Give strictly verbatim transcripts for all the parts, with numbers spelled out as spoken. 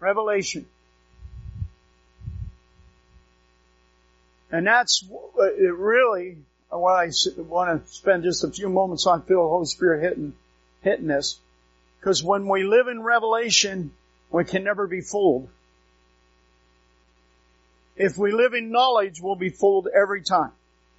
Revelation. And that's it really what I want to spend just a few moments on. Feel the Holy Spirit hitting, hitting this. Because when we live in revelation, we can never be fooled. If we live in knowledge, we'll be fooled every time.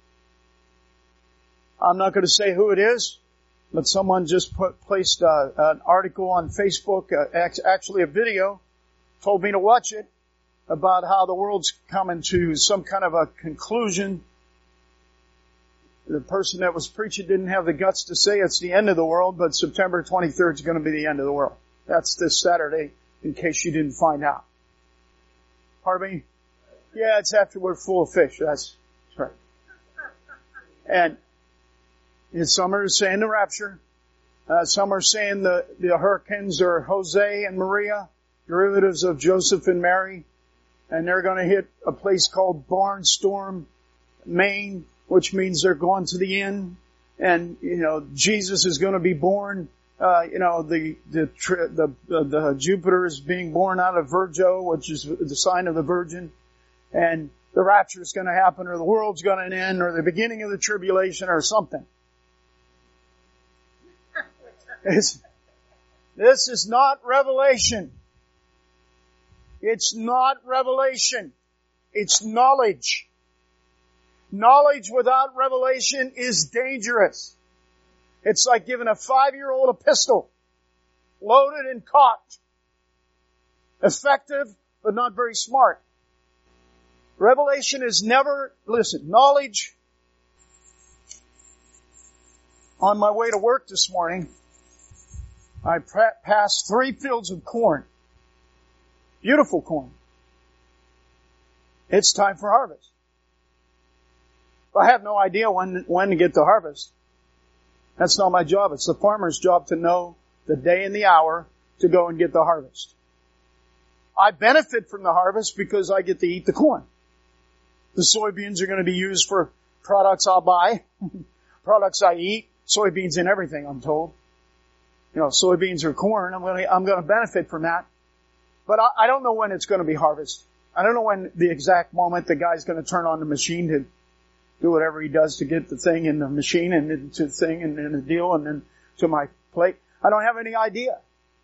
I'm not going to say who it is, but someone just put, placed uh, an article on Facebook, uh, actually a video, told me to watch it, about how the world's coming to some kind of a conclusion. The person that was preaching didn't have the guts to say it's the end of the world, but September twenty-third is going to be the end of the world. That's this Saturday, in case you didn't find out. Pardon me? Yeah, it's after we're full of fish. That's, that's right. And, and some are saying the rapture. Uh, some are saying the, the hurricanes are Jose and Maria, derivatives of Joseph and Mary. And they're going to hit a place called Barnstorm, Maine, which means they're going to the end. And, you know, Jesus is going to be born. Uh, you know, the, the, the, the, the Jupiter is being born out of Virgo, which is the sign of the Virgin. And the rapture is going to happen, or the world's going to end, or the beginning of the tribulation, or something. It's, this is not revelation. It's not revelation. It's knowledge. Knowledge without revelation is dangerous. It's like giving a five-year-old a pistol, loaded and cocked. Effective, but not very smart. Revelation is never, listen, knowledge. On my way to work this morning, I passed three fields of corn. Beautiful corn. It's time for harvest. I have no idea when, when to get to harvest. That's not my job. It's the farmer's job to know the day and the hour to go and get the harvest. I benefit from the harvest because I get to eat the corn. The soybeans are going to be used for products I'll buy, products I eat, soybeans in everything, I'm told. You know, soybeans or corn, I'm going to, I'm going to benefit from that. But I, I don't know when it's going to be harvest. I don't know when the exact moment the guy's going to turn on the machine to do whatever he does to get the thing in the machine and into the thing and in the deal and then to my plate. I don't have any idea.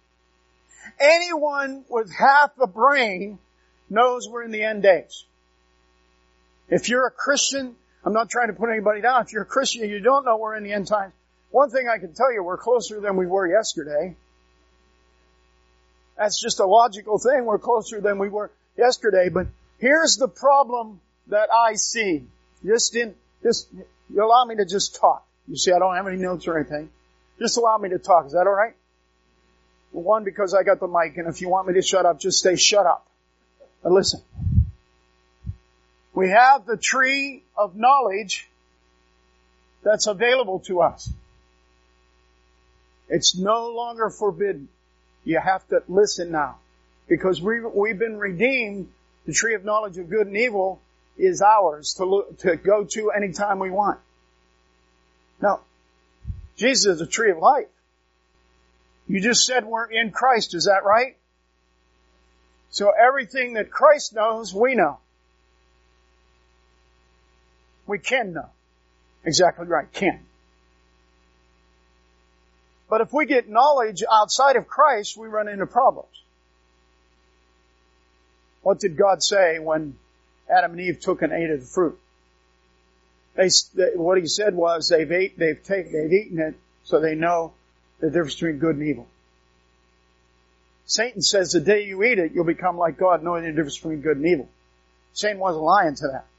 Anyone with half a brain knows we're in the end days. If you're a Christian, I'm not trying to put anybody down. If you're a Christian and you don't know we're in the end times, one thing I can tell you, we're closer than we were yesterday. That's just a logical thing. We're closer than we were yesterday. But here's the problem that I see. Just in, just, you allow me to just talk. You see, I don't have any notes or anything. Just allow me to talk. Is that all right? Well, one, because I got the mic, and if you want me to shut up, just say shut up. But listen. We have the tree of knowledge that's available to us. It's no longer forbidden. You have to listen now. Because we, we've been redeemed. The tree of knowledge of good and evil is ours to look, to go to anytime we want. Now, Jesus is the tree of life. You just said we're in Christ, is that right? So everything that Christ knows, we know. We can know. Exactly right, can. But if we get knowledge outside of Christ, we run into problems. What did God say when Adam and Eve took and ate of the fruit? They, they, what He said was they've ate, they've taken, they've eaten it, so they know the difference between good and evil. Satan says the day you eat it, you'll become like God, knowing the difference between good and evil. Satan wasn't lying to that.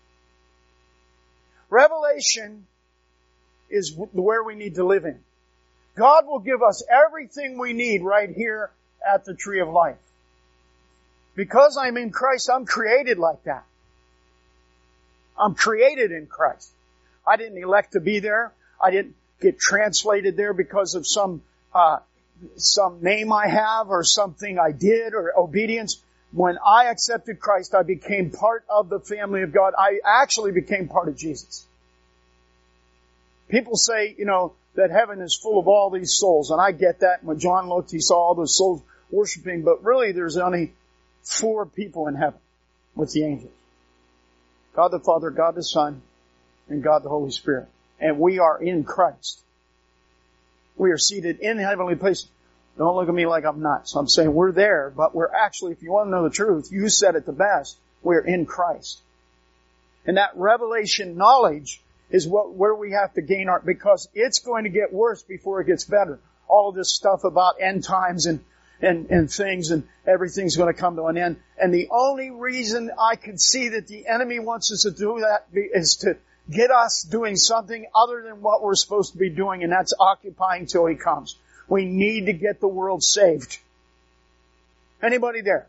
Revelation is where we need to live in. God will give us everything we need right here at the tree of life. Because I'm in Christ, I'm created like that. I'm created in Christ. I didn't elect to be there. I didn't get translated there because of some uh some name I have or something I did or obedience. When I accepted Christ, I became part of the family of God. I actually became part of Jesus. People say, you know, that heaven is full of all these souls, and I get that. When John looked, he saw all those souls worshiping, but really there's only four people in heaven with the angels. God the Father, God the Son, and God the Holy Spirit. And we are in Christ. We are seated in heavenly places. Don't look at me like I'm nuts. I'm saying we're there, but we're actually, if you want to know the truth, you said it the best, we're in Christ. And that revelation knowledge is what, where we have to gain our, because it's going to get worse before it gets better. All of this stuff about end times and, and, and things and everything's going to come to an end. And the only reason I can see that the enemy wants us to do that is to get us doing something other than what we're supposed to be doing, and that's occupying till He comes. We need to get the world saved. Anybody there?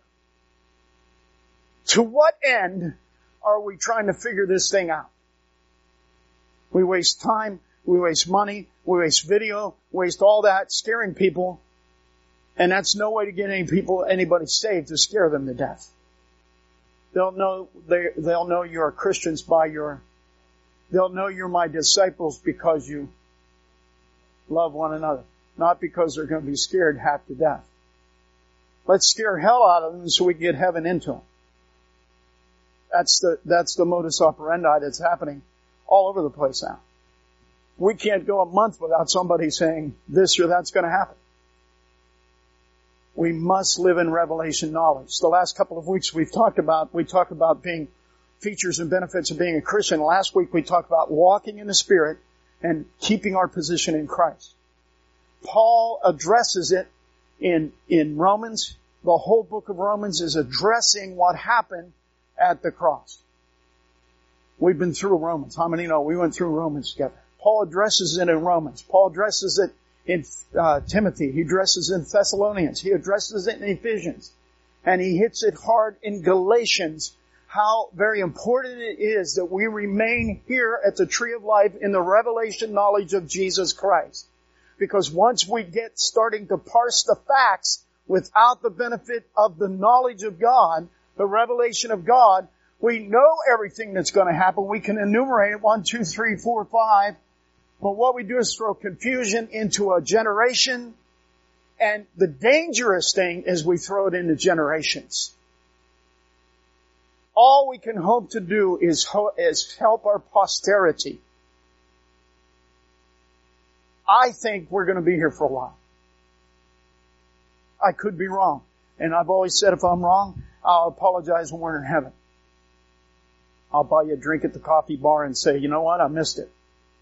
To what end are we trying to figure this thing out? We waste time, we waste money, we waste video, waste all that, scaring people, and that's no way to get any people, anybody saved, to scare them to death. They'll know, they, they'll know you're Christians by your, they'll know you're my disciples because you love one another. Not because they're going to be scared half to death. Let's scare hell out of them so we can get heaven into them. That's the, that's the modus operandi that's happening all over the place now. We can't go a month without somebody saying this or that's going to happen. We must live in revelation knowledge. The last couple of weeks we've talked about, we talked about being features and benefits of being a Christian. Last week we talked about walking in the Spirit and keeping our position in Christ. Paul addresses it in, in Romans. The whole book of Romans is addressing what happened at the cross. We've been through Romans. How many know we went through Romans together? Paul addresses it in Romans. Paul addresses it in uh, Timothy. He addresses it in Thessalonians. He addresses it in Ephesians. And he hits it hard in Galatians, how very important it is that we remain here at the tree of life in the revelation knowledge of Jesus Christ. Because once we get starting to parse the facts without the benefit of the knowledge of God, the revelation of God, we know everything that's going to happen. We can enumerate it, one, two, three, four, five. But what we do is throw confusion into a generation. And the dangerous thing is we throw it into generations. All we can hope to do is, ho- is help our posterity. I think we're going to be here for a while. I could be wrong. And I've always said if I'm wrong, I'll apologize when we're in heaven. I'll buy you a drink at the coffee bar and say, you know what, I missed it.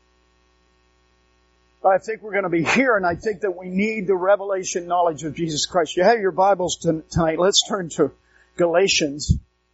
But I think we're going to be here, and I think that we need the revelation knowledge of Jesus Christ. You have your Bibles tonight. Let's turn to Galatians.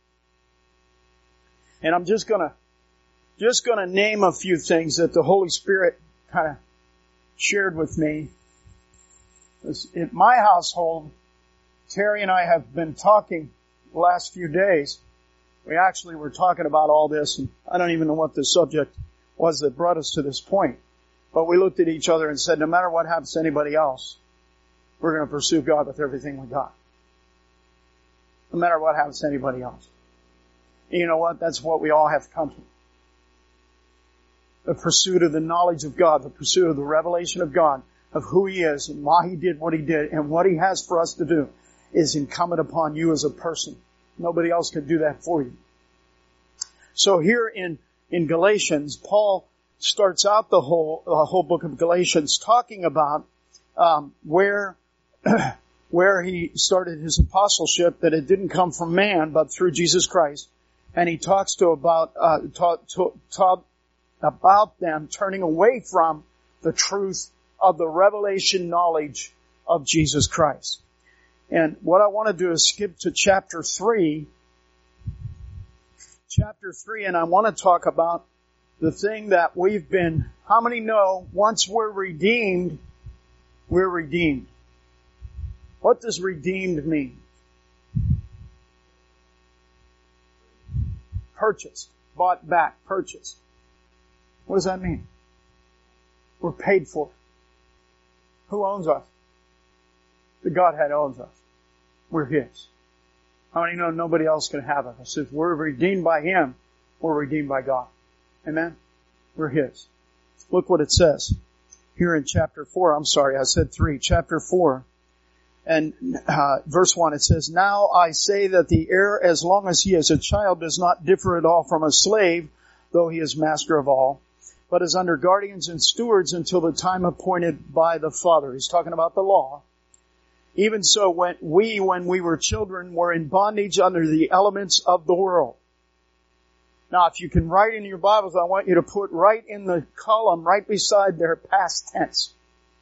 And I'm just going to, just going to name a few things that the Holy Spirit kind of shared with me. In my household, Terry and I have been talking the last few days. We actually were talking about all this, and I don't even know what the subject was that brought us to this point. But we looked at each other and said, no matter what happens to anybody else, we're going to pursue God with everything we got. No matter what happens to anybody else. And you know what? That's what we all have to come to. The pursuit of the knowledge of God, the pursuit of the revelation of God, of who He is and why He did what He did and what He has for us to do is incumbent upon you as a person. Nobody else can do that for you. So here in, in Galatians, Paul starts out the whole, the whole book of Galatians talking about, um, where, where he started his apostleship, that it didn't come from man, but through Jesus Christ. And he talks to about, uh, talk, to, talk about them turning away from the truth of the revelation knowledge of Jesus Christ. And what I want to do is skip to chapter three. Chapter three, and I want to talk about the thing that we've been, how many know once we're redeemed, we're redeemed? What does redeemed mean? Purchased, bought back, purchased. What does that mean? We're paid for. Who owns us? The Godhead owns us. We're His. How many know nobody else can have us? If we're redeemed by Him, we're redeemed by God. Amen? We're His. Look what it says here in chapter four. I'm sorry, I said three. Chapter four. And uh, verse one, it says, "Now I say that the heir, as long as he is a child, does not differ at all from a slave, though he is master of all, but is under guardians and stewards until the time appointed by the Father." He's talking about the law. "Even so, when we, when we were children, were in bondage under the elements of the world." Now, if you can write in your Bibles, I want you to put right in the column, right beside their past tense.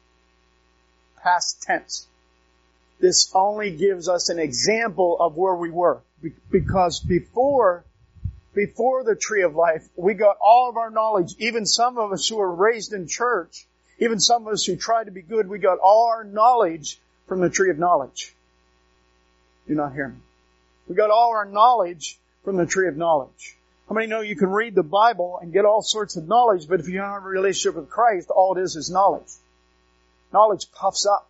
Past tense. This only gives us an example of where we were. Because before, before the tree of life, we got all of our knowledge. Even some of us who were raised in church, even some of us who tried to be good, we got all our knowledge from the tree of knowledge. Do not hear me. We got all our knowledge from the tree of knowledge. How many know you can read the Bible and get all sorts of knowledge, but if you don't have a relationship with Christ, all it is is knowledge. Knowledge puffs up,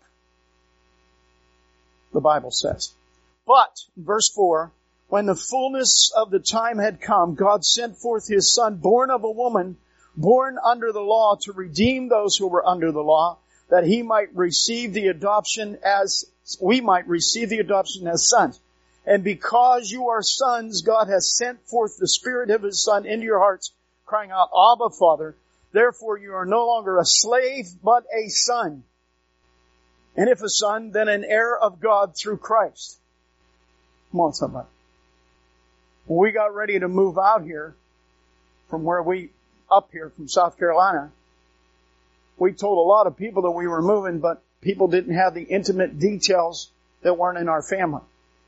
the Bible says. But, verse four, "When the fullness of the time had come, God sent forth His Son, born of a woman, born under the law, to redeem those who were under the law, that He might receive the adoption as, we might receive the adoption as sons. And because you are sons, God has sent forth the Spirit of His Son into your hearts, crying out, Abba, Father. Therefore you are no longer a slave, but a son. And if a son, then an heir of God through Christ." Come on, somebody. When we got ready to move out here, from where we, up here from South Carolina, we told a lot of people that we were moving, but people didn't have the intimate details that weren't in our family.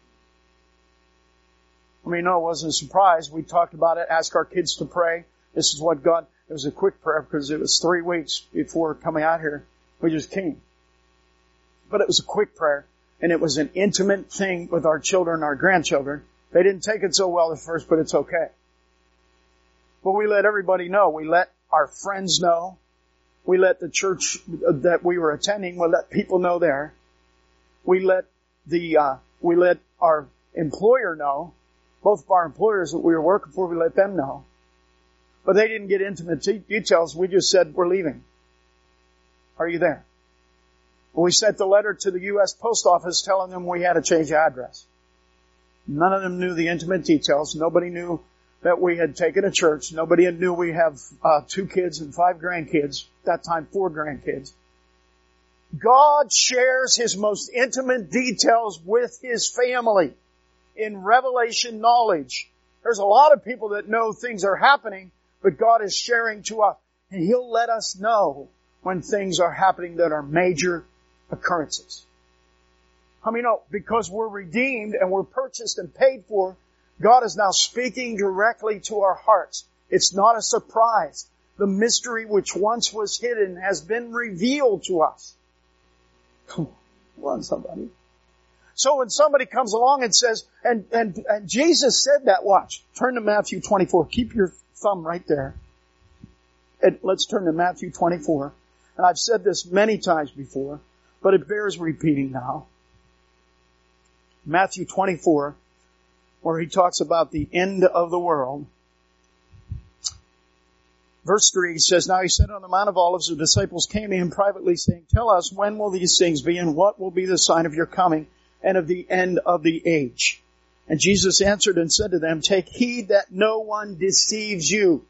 I mean, no, it wasn't a surprise. We talked about it, asked our kids to pray. This is what God, it was a quick prayer because it was three weeks before coming out here. We just came. But it was a quick prayer, and it was an intimate thing with our children, our grandchildren. They didn't take it so well at first, but it's okay. But we let everybody know. We let our friends know. We let the church that we were attending, we let people know there. We let the, uh, we let our employer know. Both of our employers that we were working for, we let them know. But they didn't get intimate te- details. We just said, "We're leaving. Are you there?" We sent the letter to the U S Post Office telling them we had to change address. None of them knew the intimate details. Nobody knew that we had taken a church. Nobody knew we have uh, two kids and five grandkids. At that time, four grandkids. God shares His most intimate details with His family in revelation knowledge. There's a lot of people that know things are happening, but God is sharing to us. And He'll let us know when things are happening that are major occurrences. How many know? Because we're redeemed and we're purchased and paid for, God is now speaking directly to our hearts. It's not a surprise. The mystery which once was hidden has been revealed to us. Come on, somebody. So when somebody comes along and says, and, and, and Jesus said that, watch, turn to Matthew twenty-four. Keep your thumb right there. And let's turn to Matthew twenty-four. And I've said this many times before, but it bears repeating now. Matthew twenty-four, where He talks about the end of the world. Verse three says, "Now He said on the Mount of Olives, the disciples came to Him privately, saying, Tell us, when will these things be, and what will be the sign of your coming and of the end of the age? And Jesus answered and said to them, Take heed that no one deceives you."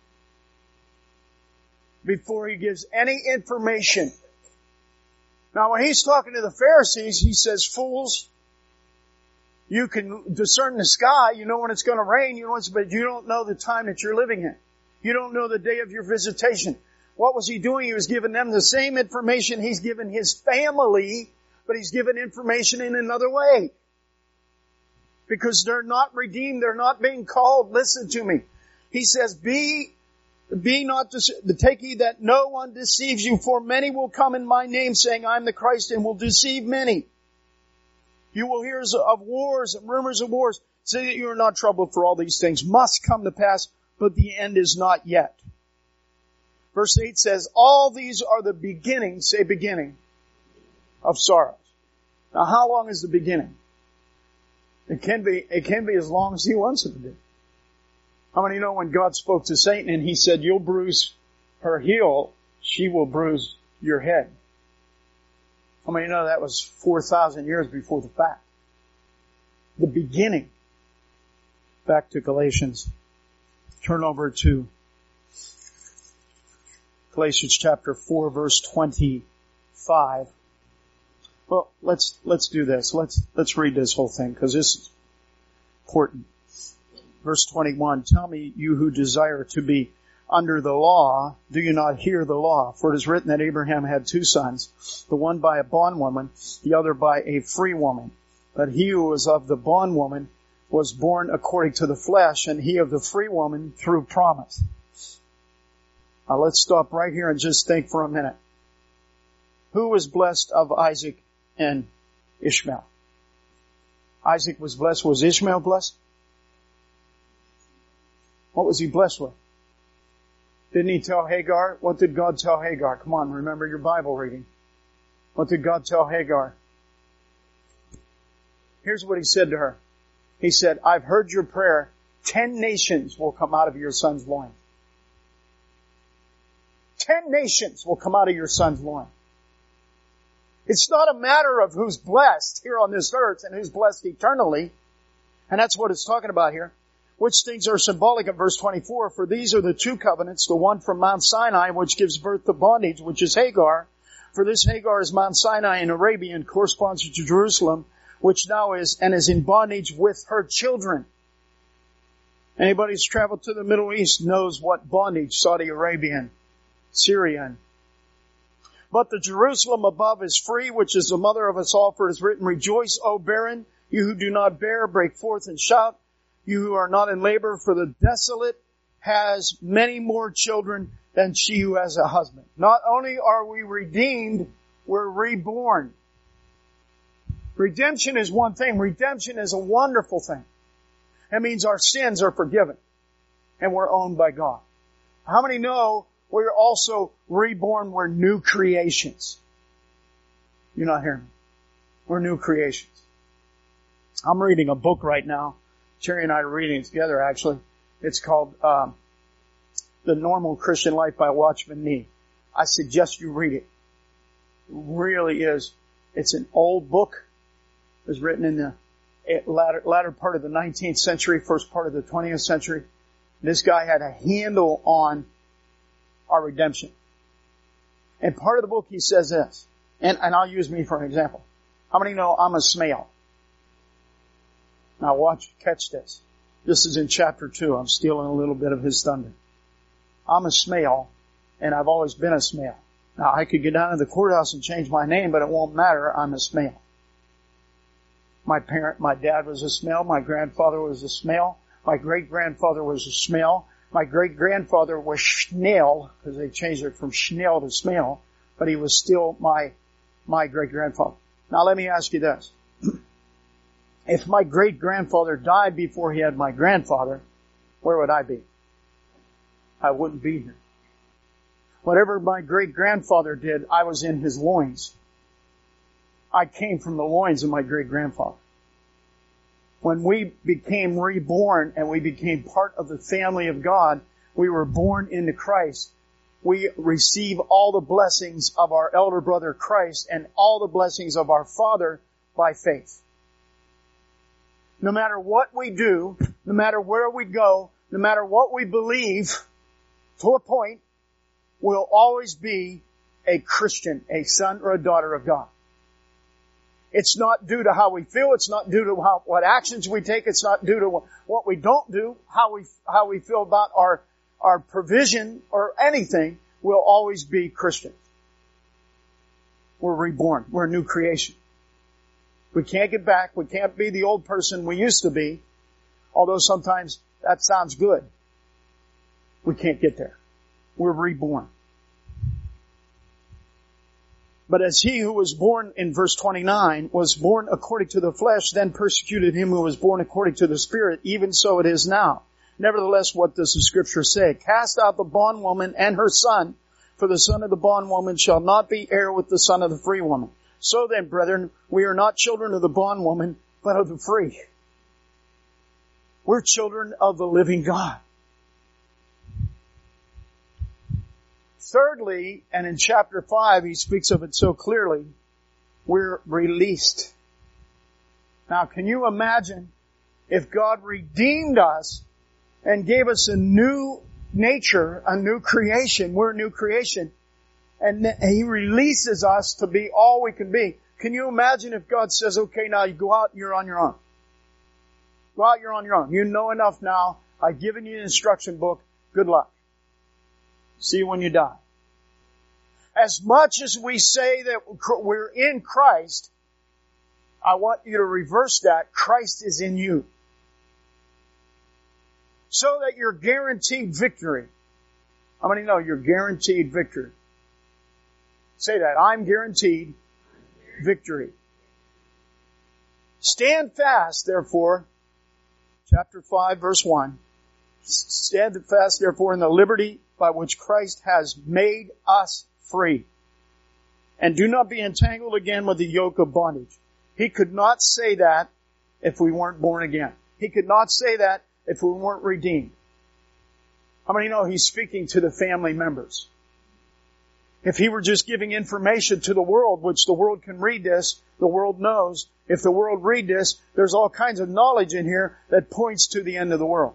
Before He gives any information. Now when He's talking to the Pharisees, He says, "Fools, you can discern the sky, you know when it's going to rain, you know when it's, but you don't know the time that you're living in. You don't know the day of your visitation." What was He doing? He was giving them the same information He's given His family, but He's given information in another way. Because they're not redeemed, they're not being called. Listen to me. He says, be, be not, dece- take heed that no one deceives you, for many will come in my name, saying, I am the Christ, and will deceive many. You will hear of wars and rumors of wars. Say that you are not troubled, for all these things must come to pass, but the end is not yet. Verse eight says, all these are the beginning, say beginning, of sorrows. Now how long is the beginning? It can be, it can be as long as He wants it to be. How many know when God spoke to Satan and He said, you'll bruise her heel, she will bruise your head? I mean, you know, that was four thousand years before the fact. The beginning. Back to Galatians. Turn over to Galatians chapter four, verse twenty-five. Well, let's, let's do this. Let's, let's read this whole thing, because this is important. Verse twenty-one, tell me, you who desire to be under the law, do you not hear the law? For it is written that Abraham had two sons, the one by a bondwoman, the other by a free woman. But he who was of the bondwoman was born according to the flesh, and he of the free woman through promise. Now let's stop right here and just think for a minute. Who was blessed of Isaac and Ishmael? Isaac was blessed. Was Ishmael blessed? What was he blessed with? Didn't he tell Hagar? What did God tell Hagar? Come on, remember your Bible reading. What did God tell Hagar? Here's what he said to her. He said, I've heard your prayer. Ten nations will come out of your son's loin. Ten nations will come out of your son's loin. It's not a matter of who's blessed here on this earth and who's blessed eternally. And that's what it's talking about here. Which things are symbolic of verse twenty-four? For these are the two covenants, the one from Mount Sinai, which gives birth to bondage, which is Hagar. For this Hagar is Mount Sinai in Arabia and corresponds to Jerusalem, which now is and is in bondage with her children. Anybody who's traveled to the Middle East knows what bondage Saudi Arabian, Syrian. But the Jerusalem above is free, which is the mother of us all, for it is written, rejoice, O barren, you who do not bear, break forth and shout, you who are not in labor, for the desolate has many more children than she who has a husband. Not only are we redeemed, we're reborn. Redemption is one thing. Redemption is a wonderful thing. It means our sins are forgiven and we're owned by God. How many know we're also reborn? We're new creations. You're not hearing me. We're new creations. I'm reading a book right now. Terry and I are reading it together, actually. It's called um, The Normal Christian Life by Watchman Nee. I suggest you read it. It really is. It's an old book. It was written in the latter, latter part of the nineteenth century, first part of the twentieth century. This guy had a handle on our redemption. And part of the book he says this, and, and I'll use me for an example. How many know I'm a Smail? Now watch, catch this. This is in chapter two. I'm stealing a little bit of his thunder. I'm a Smail, and I've always been a Smail. Now I could get down to the courthouse and change my name, but it won't matter. I'm a Smail. My parent, my dad was a Smail. My grandfather was a Smail. My great-grandfather was a Smail. My great-grandfather was Schnell, because they changed it from Schnell to Smail, but he was still my, my great-grandfather. Now let me ask you this. If my great-grandfather died before he had my grandfather, where would I be? I wouldn't be here. Whatever my great-grandfather did, I was in his loins. I came from the loins of my great-grandfather. When we became reborn and we became part of the family of God, we were born into Christ. We receive all the blessings of our elder brother Christ and all the blessings of our Father by faith. No matter what we do, no matter where we go, no matter what we believe, to a point, we'll always be a Christian, a son or a daughter of God. It's not due to how we feel. It's not due to how, what actions we take. It's not due to what we don't do, how we, how we feel about our, our provision or anything. We'll always be Christians. We're reborn. We're a new creation. We can't get back. We can't be the old person we used to be. Although sometimes that sounds good. We can't get there. We're reborn. But as he who was born in verse twenty-nine was born according to the flesh, then persecuted him who was born according to the Spirit, even so it is now. Nevertheless, what does the Scripture say? Cast out the bondwoman and her son, for the son of the bondwoman shall not be heir with the son of the free woman. So then, brethren, we are not children of the bondwoman, but of the free. We're children of the living God. Thirdly, and in chapter five, he speaks of it so clearly, we're released. Now, can you imagine if God redeemed us and gave us a new nature, a new creation? We're a new creation. And He releases us to be all we can be. Can you imagine if God says, okay, now you go out, you're on your own. Go out, you're on your own. You know enough now. I've given you an instruction book. Good luck. See you when you die. As much as we say that we're in Christ, I want you to reverse that. Christ is in you. So that you're guaranteed victory. How many know you're guaranteed victory? Say that. I'm guaranteed victory. Stand fast, therefore. Chapter five, verse one. Stand fast, therefore, in the liberty by which Christ has made us free. And do not be entangled again with the yoke of bondage. He could not say that if we weren't born again. He could not say that if we weren't redeemed. How many know He's speaking to the family members? If He were just giving information to the world, which the world can read this, the world knows. If the world read this, there's all kinds of knowledge in here that points to the end of the world.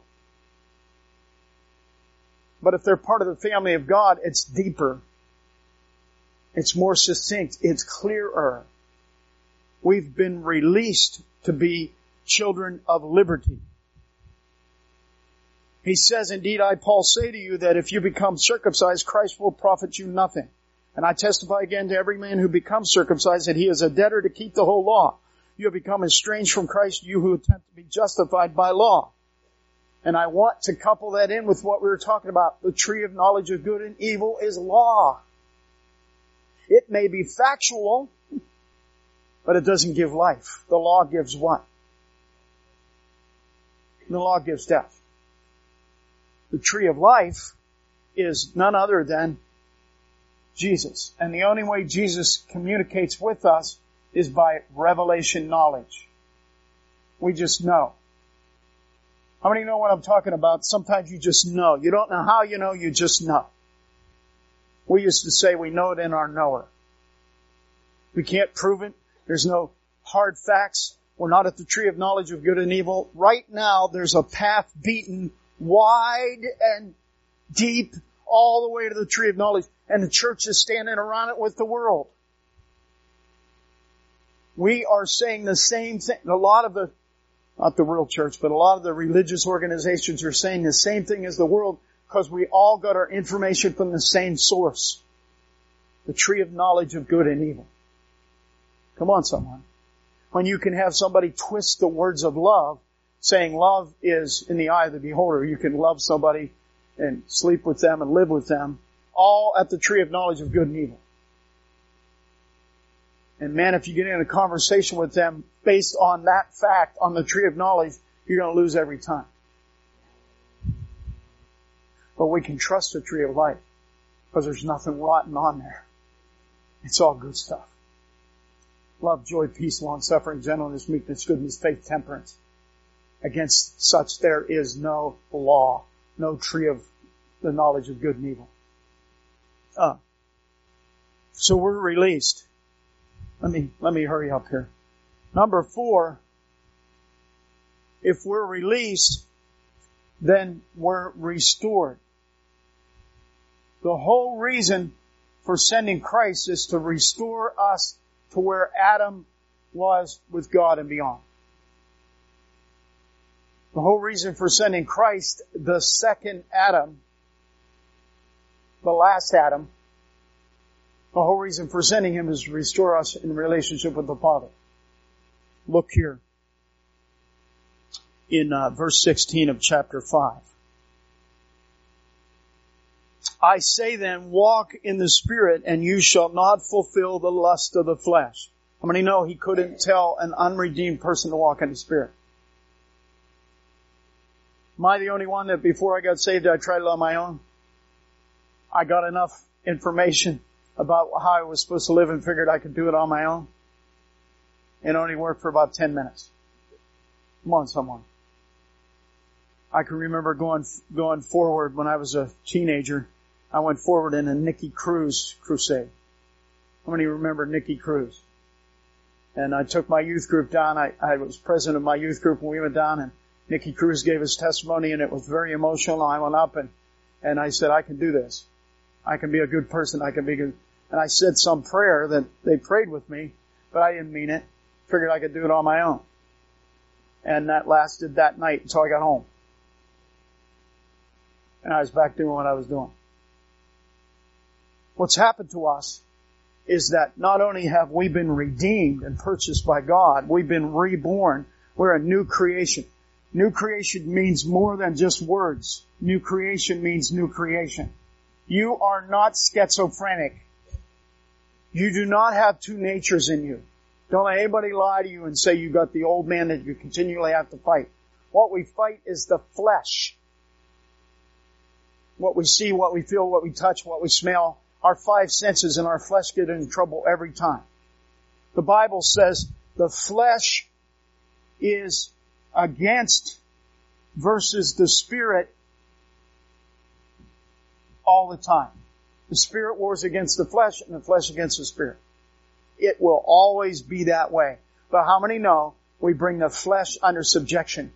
But if they're part of the family of God, it's deeper. It's more succinct. It's clearer. We've been released to be children of liberty. He says, indeed, I, Paul, say to you that if you become circumcised, Christ will profit you nothing. And I testify again to every man who becomes circumcised that he is a debtor to keep the whole law. You have become estranged from Christ, you who attempt to be justified by law. And I want to couple that in with what we were talking about. The tree of knowledge of good and evil is law. It may be factual, but it doesn't give life. The law gives what? The law gives death. The tree of life is none other than Jesus. And the only way Jesus communicates with us is by revelation knowledge. We just know. How many know what I'm talking about? Sometimes you just know. You don't know how you know, you just know. We used to say we know it in our knower. We can't prove it. There's no hard facts. We're not at the tree of knowledge of good and evil. Right now, there's a path beaten wide and deep all the way to the tree of knowledge. And the church is standing around it with the world. We are saying the same thing. A lot of the, not the real church, but a lot of the religious organizations are saying the same thing as the world because we all got our information from the same source. The tree of knowledge of good and evil. Come on, someone. When you can have somebody twist the words of love, saying love is in the eye of the beholder. You can love somebody and sleep with them and live with them, all at the tree of knowledge of good and evil. And man, if you get in a conversation with them based on that fact, on the tree of knowledge, you're going to lose every time. But we can trust the tree of life because there's nothing rotten on there. It's all good stuff. Love, joy, peace, long-suffering, gentleness, meekness, goodness, faith, temperance. Against such there is no law, no tree of the knowledge of good and evil. Uh, so we're released. Let me, let me hurry up here. Number four, if we're released, then we're restored. The whole reason for sending Christ is to restore us to where Adam was with God and beyond. The whole reason for sending Christ, the second Adam, the last Adam, the whole reason for sending Him is to restore us in relationship with the Father. Look here in uh, verse sixteen of chapter five. I say then, walk in the Spirit, and you shall not fulfill the lust of the flesh. How many know He couldn't tell an unredeemed person to walk in the Spirit? Am I the only one that before I got saved, I tried it on my own? I got enough information about how I was supposed to live and figured I could do it on my own. It only worked for about ten minutes. Come on, someone. I can remember going, going forward when I was a teenager. I went forward in a Nicky Cruz crusade. How many remember Nicky Cruz? And I took my youth group down. I, I was president of my youth group when we went down, and Nicky Cruz gave his testimony, and it was very emotional. I went up and, and I said, I can do this. I can be a good person. I can be good. And I said some prayer that they prayed with me, but I didn't mean it. Figured I could do it on my own. And that lasted that night until I got home. And I was back doing what I was doing. What's happened to us is that not only have we been redeemed and purchased by God, we've been reborn. We're a new creation. New creation means more than just words. New creation means new creation. You are not schizophrenic. You do not have two natures in you. Don't let anybody lie to you and say you got the old man that you continually have to fight. What we fight is the flesh. What we see, what we feel, what we touch, what we smell. Our five senses and our flesh get in trouble every time. The Bible says the flesh is against versus the Spirit all the time. The Spirit wars against the flesh and the flesh against the Spirit. It will always be that way. But how many know we bring the flesh under subjection?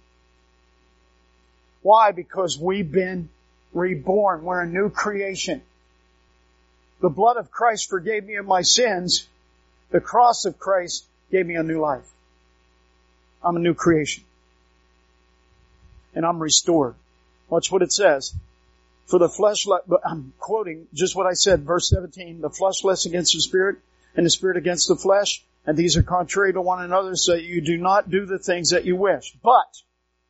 Why? Because we've been reborn. We're a new creation. The blood of Christ forgave me of my sins. The cross of Christ gave me a new life. I'm a new creation. And I'm restored. Watch what it says. For the flesh, I'm quoting just what I said, verse seventeen, the flesh lusts against the Spirit, and the Spirit against the flesh, and these are contrary to one another, so that you do not do the things that you wish. But,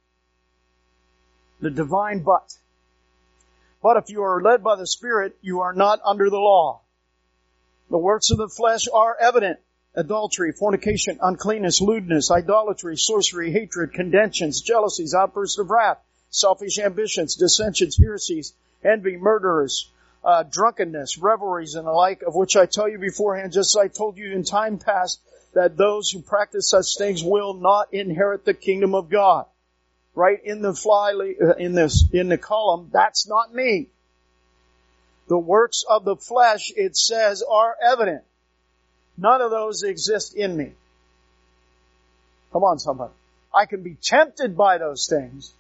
the divine but, but if you are led by the Spirit, you are not under the law. The works of the flesh are evident. Adultery, fornication, uncleanness, lewdness, idolatry, sorcery, hatred, contentions, jealousies, outbursts of wrath, selfish ambitions, dissensions, heresies, envy, murderers, uh, drunkenness, revelries, and the like, of which I tell you beforehand, just as I told you in time past, that those who practice such things will not inherit the kingdom of God. Right in the fly, in this, in the column, that's not me. The works of the flesh, it says, are evident. None of those exist in me. Come on, somebody. I can be tempted by those things.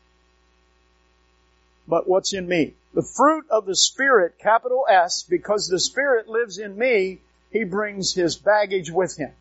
But what's in me? The fruit of the Spirit, capital S, because the Spirit lives in me, He brings His baggage with Him.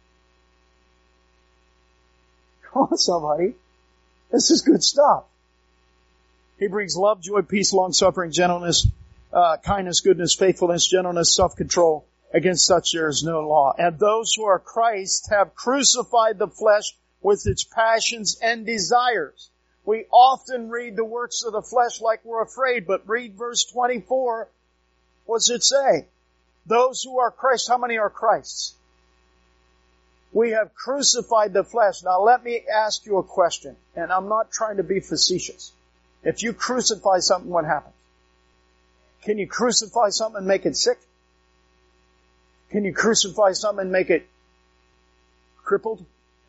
Come on, somebody. This is good stuff. He brings love, joy, peace, long-suffering, gentleness, uh, kindness, goodness, faithfulness, gentleness, self-control. Against such there is no law. And those who are Christ have crucified the flesh with its passions and desires. We often read the works of the flesh like we're afraid, but read verse twenty-four. What does it say? Those who are Christ, how many are Christ's? We have crucified the flesh. Now let me ask you a question, and I'm not trying to be facetious. If you crucify something, what happens? Can you crucify something and make it sick? Can you crucify something and make it crippled?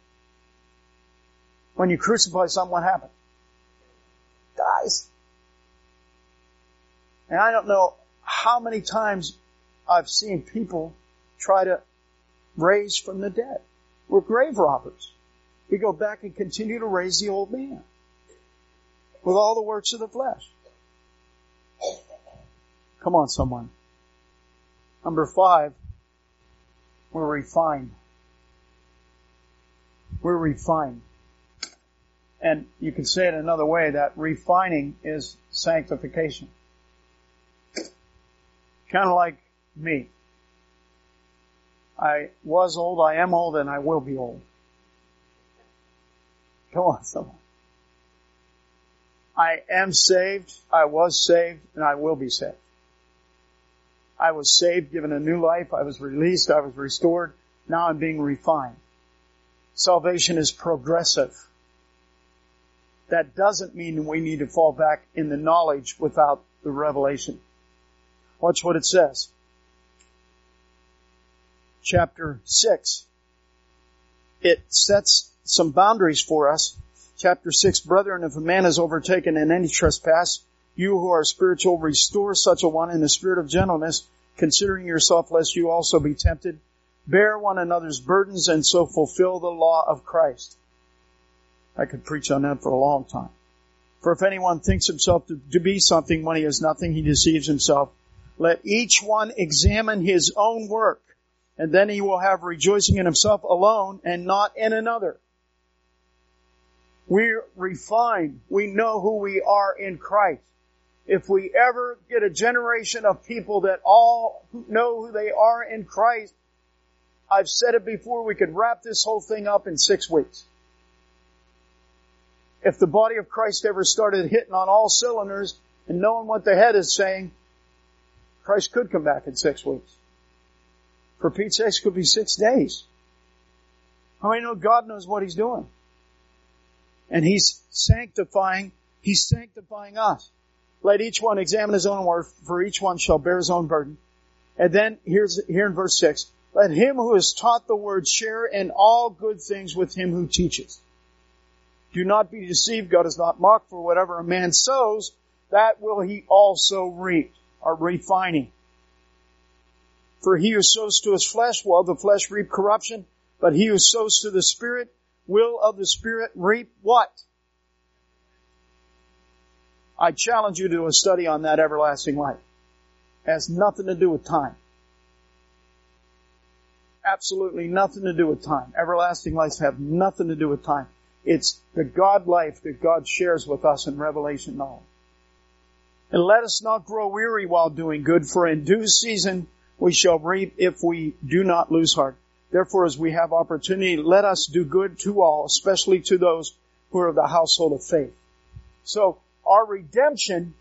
When you crucify something, what happens? Dies. And I don't know how many times I've seen people try to raise from the dead. We're grave robbers. We go back and continue to raise the old man with all the works of the flesh. Come on, someone. Number five. We're refined. We're refined. And you can say it another way, that refining is sanctification. Kind of like me. I was old, I am old, and I will be old. Come on, someone. I am saved, I was saved, and I will be saved. I was saved, given a new life. I was released. I was restored. Now I'm being refined. Salvation is progressive. That doesn't mean we need to fall back in the knowledge without the revelation. Watch what it says. Chapter six. It sets some boundaries for us. Chapter six, brethren, if a man is overtaken in any trespass, you who are spiritual, restore such a one in the spirit of gentleness, considering yourself lest you also be tempted. bear one another's burdens, and so fulfill the law of Christ. I could preach on that for a long time. For if anyone thinks himself to, to be something when he is nothing, he deceives himself. Let each one examine his own work, and then he will have rejoicing in himself alone and not in another. We're refined. We know who we are in Christ. If we ever get a generation of people that all know who they are in Christ, I've said it before, we could wrap this whole thing up in six weeks. If the body of Christ ever started hitting on all cylinders and knowing what the head is saying, Christ could come back in six weeks. For Pete's sake, it could be six days. How many know God knows what He's doing? And He's sanctifying, He's sanctifying us. Let each one examine his own work, for each one shall bear his own burden. And then, here's here in verse six, let him who is taught the word share in all good things with him who teaches. Do not be deceived, God is not mocked, for whatever a man sows, that will he also reap, or refining. For he who sows to his flesh will of the flesh reap corruption, but he who sows to the Spirit will of the Spirit reap what? I challenge you to a study on that everlasting life. It has nothing to do with time. Absolutely nothing to do with time. Everlasting life have nothing to do with time. It's the God life that God shares with us in revelation knowledge. And let us not grow weary while doing good, for in due season we shall reap if we do not lose heart. Therefore, as we have opportunity, let us do good to all, especially to those who are of the household of faith. So, our redemption,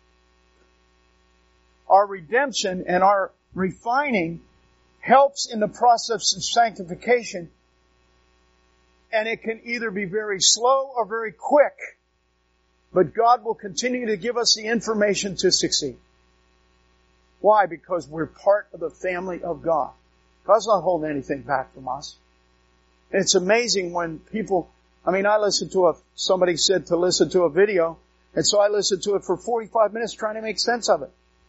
our redemption and our refining helps in the process of sanctification, and it can either be very slow or very quick, but God will continue to give us the information to succeed. Why? Because we're part of the family of God. God's not holding anything back from us. And it's amazing when people, I mean, I listened to a, somebody said to listen to a video, and so I listened to it for forty-five minutes trying to make sense of it.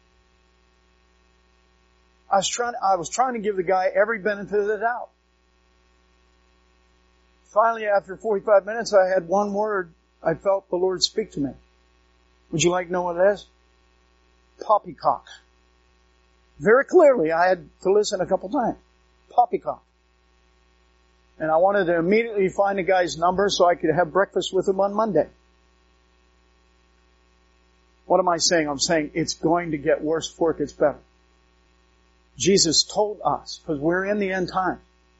I was trying, I was trying to give the guy every benefit of the doubt. Finally, after forty-five minutes, I had one word I felt the Lord speak to me. Would you like to know what it is? Poppycock. Very clearly, I had to listen a couple times. Poppycock. And I wanted to immediately find the guy's number so I could have breakfast with him on Monday. What am I saying? I'm saying it's going to get worse before it gets better. Jesus told us, because we're in the end times.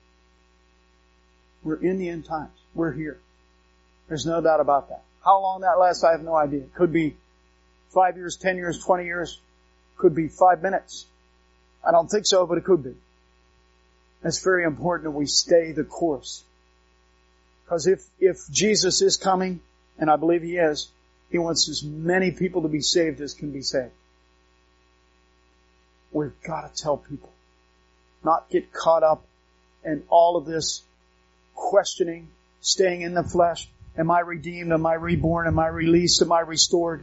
We're in the end times. We're here. There's no doubt about that. How long that lasts, I have no idea. It could be five years, ten years, twenty years. Could be five minutes. I don't think so, but it could be. It's very important that we stay the course. Because if, if Jesus is coming, and I believe He is, He wants as many people to be saved as can be saved. We've got to tell people. Not get caught up in all of this questioning, staying in the flesh. Am I redeemed? Am I reborn? Am I released? Am I restored?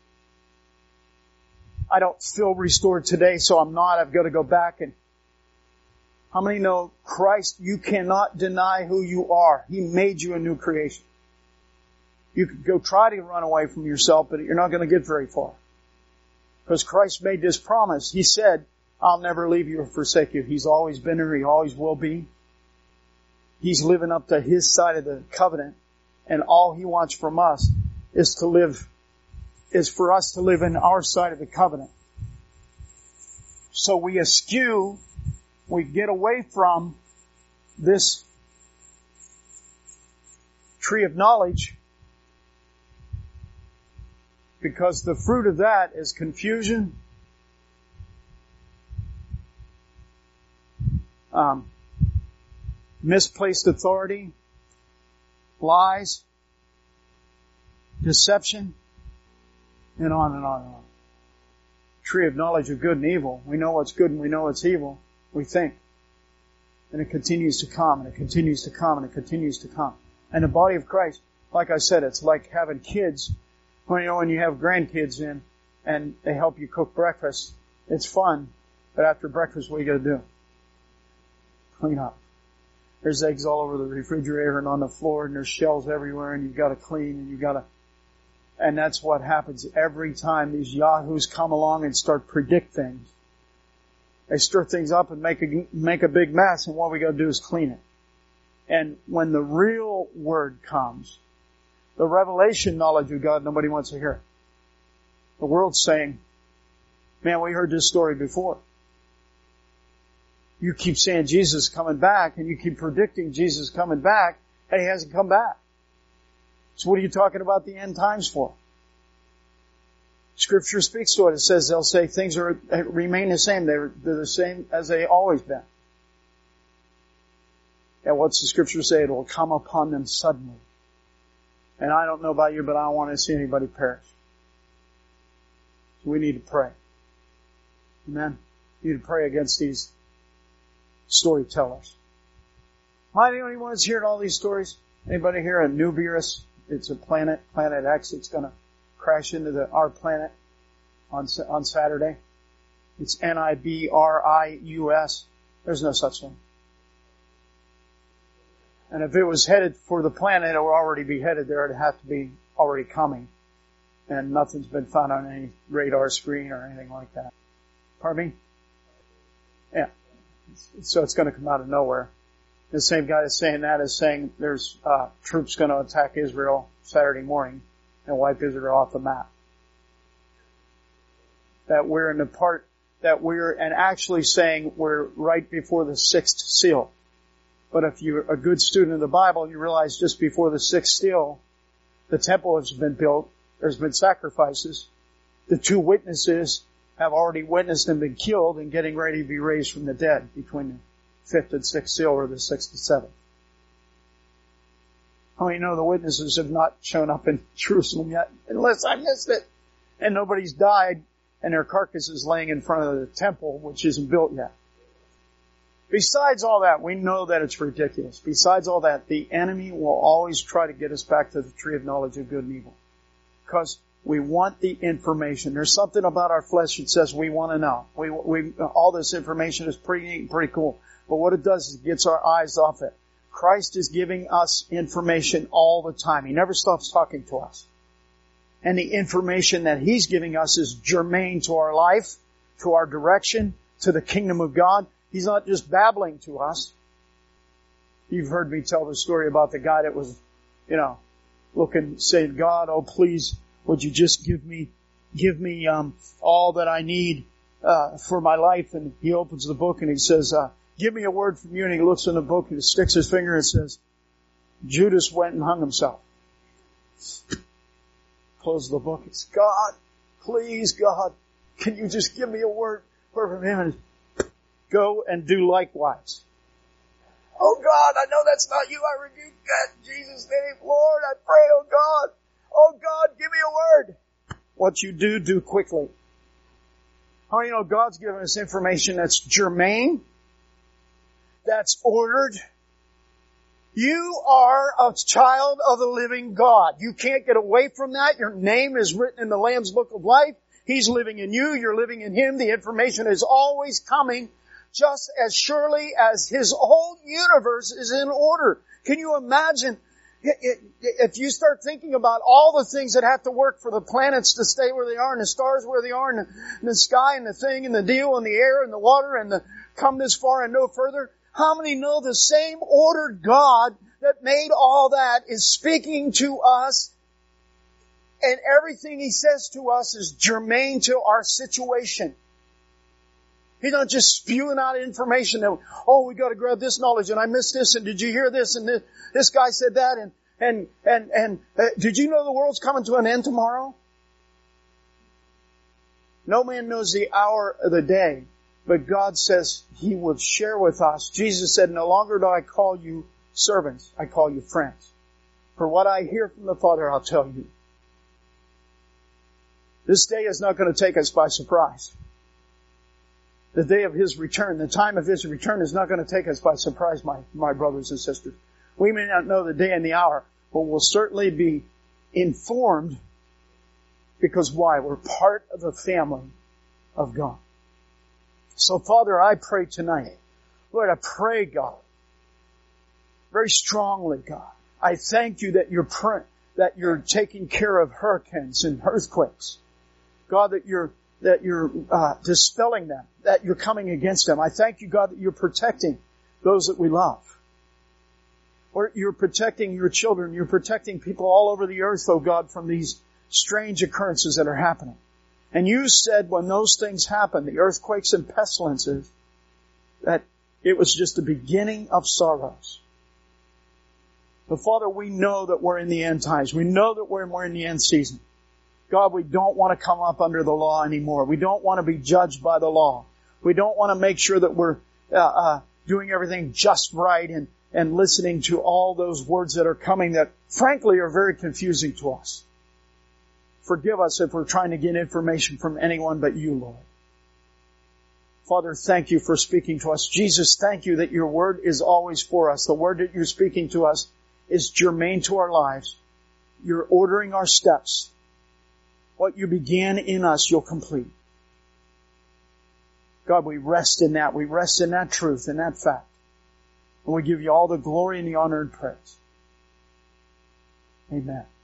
I don't feel restored today, so I'm not. I've got to go back. And how many know Christ? You cannot deny who you are. He made you a new creation. You could go try to run away from yourself, but you're not going to get very far. Because Christ made this promise. He said, I'll never leave you or forsake you. He's always been there. He always will be. He's living up to His side of the covenant. And all He wants from us is to live, is for us to live in our side of the covenant. So we eschew, we get away from this tree of knowledge, because the fruit of that is confusion, um, misplaced authority, lies, deception, and on and on and on. Tree of knowledge of good and evil. We know what's good and we know what's evil. We think. And it continues to come, and it continues to come, and it continues to come. And the body of Christ, like I said, it's like having kids. When, you know, when you have grandkids in, and they help you cook breakfast, it's fun. But after breakfast, what are you going to do? clean up. There's eggs all over the refrigerator and on the floor, and there's shells everywhere, and you've got to clean, and you've got to, and that's what happens every time these yahoos come along and start predict things. They stir things up and make a, make a big mess, and what we got to do is clean it. And when the real word comes, the revelation knowledge of God, nobody wants to hear it. The world's saying, man, we heard this story before. You keep saying Jesus is coming back, and you keep predicting Jesus is coming back, and He hasn't come back. So what are you talking about the end times for? Scripture speaks to it. It says they'll say things are remain the same. They're, they're the same as they always been. And what's the Scripture say? It will come upon them suddenly. And I don't know about you, but I don't want to see anybody perish. So we need to pray. Amen. We need to pray against these storytellers. Am I the only one that's hearing all these stories? Anybody here? A Nibiru? It's a planet, Planet X. It's going to crash into the our planet on on Saturday. It's N I B R I U S. There's no such thing. And if it was headed for the planet, it would already be headed there. It'd have to be already coming. And nothing's been found on any radar screen or anything like that. Pardon me? Yeah. So it's going to come out of nowhere. The same guy that's saying that is saying there's uh troops going to attack Israel Saturday morning and wipe Israel off the map. That we're in the part, that we're, and actually saying we're right before the sixth seal. But if you're a good student of the Bible, you realize just before the sixth seal, the temple has been built, there's been sacrifices, the two witnesses have already witnessed and been killed and getting ready to be raised from the dead between the fifth and sixth seal, or the sixth and seventh. How many know the witnesses have not shown up in Jerusalem yet? Unless I missed it. And nobody's died, and their carcass is laying in front of the temple, which isn't built yet. Besides all that, we know that it's ridiculous. Besides all that, the enemy will always try to get us back to the tree of knowledge of good and evil. Because we want the information. There's something about our flesh that says we want to know. We, we, all this information is pretty neat and pretty cool. But what it does is it gets our eyes off it. Christ is giving us information all the time. He never stops talking to us. And the information that He's giving us is germane to our life, to our direction, to the kingdom of God. He's not just babbling to us. You've heard me tell the story about the guy that was, you know, looking, saying, God, oh please, would you just give me, give me, um, all that I need, uh, for my life? And he opens the book and he says, uh, give me a word from you. And he looks in the book and he sticks his finger and says, Judas went and hung himself. Close the book. It's God, please God, can you just give me a word from him? And go and do likewise. Oh God, I know that's not you. I rebuke that in Jesus' name. Lord, I pray, oh God. Oh God, give me a word. What you do, do quickly. How many know God's given us information that's germane, that's ordered? You are a child of the living God. You can't get away from that. Your name is written in the Lamb's Book of Life. He's living in you. You're living in Him. The information is always coming just as surely as His whole universe is in order. Can you imagine if you start thinking about all the things that have to work for the planets to stay where they are and the stars where they are and the, and the sky and the thing and the deal and the air and the water and the come this far and no further? How many know the same ordered God that made all that is speaking to us, and everything He says to us is germane to our situation? He's not just spewing out information that, oh, we got to grab this knowledge, and I missed this, and did you hear this, and this, this guy said that, and and and and uh, did you know the world's coming to an end tomorrow? No man knows the hour of the day, but God says He will share with us. Jesus said, no longer do I call you servants, I call you friends. For what I hear from the Father, I'll tell you. This day is not going to take us by surprise. The day of His return, the time of His return is not going to take us by surprise, my, my brothers and sisters. We may not know the day and the hour, but we'll certainly be informed, because why? We're part of the family of God. So Father, I pray tonight, Lord, I pray, God, very strongly, God, I thank you that you're pr- that you're taking care of hurricanes and earthquakes. God, that you're that you're uh, dispelling them, that you're coming against them. I thank you, God, that you're protecting those that we love. Or you're protecting your children. You're protecting people all over the earth, oh God, from these strange occurrences that are happening. And you said when those things happen, the earthquakes and pestilences, that it was just the beginning of sorrows. But Father, we know that we're in the end times. We know that we're, we're in the end season. God, we don't want to come up under the law anymore. We don't want to be judged by the law. We don't want to make sure that we're uh, uh, doing everything just right and, and listening to all those words that are coming that, frankly, are very confusing to us. Forgive us if we're trying to get information from anyone but you, Lord. Father, thank you for speaking to us. Jesus, thank you that your word is always for us. The word that you're speaking to us is germane to our lives. You're ordering our steps. What you began in us, you'll complete. God, we rest in that. We rest in that truth and that fact. And we give you all the glory and the honor and praise. Amen.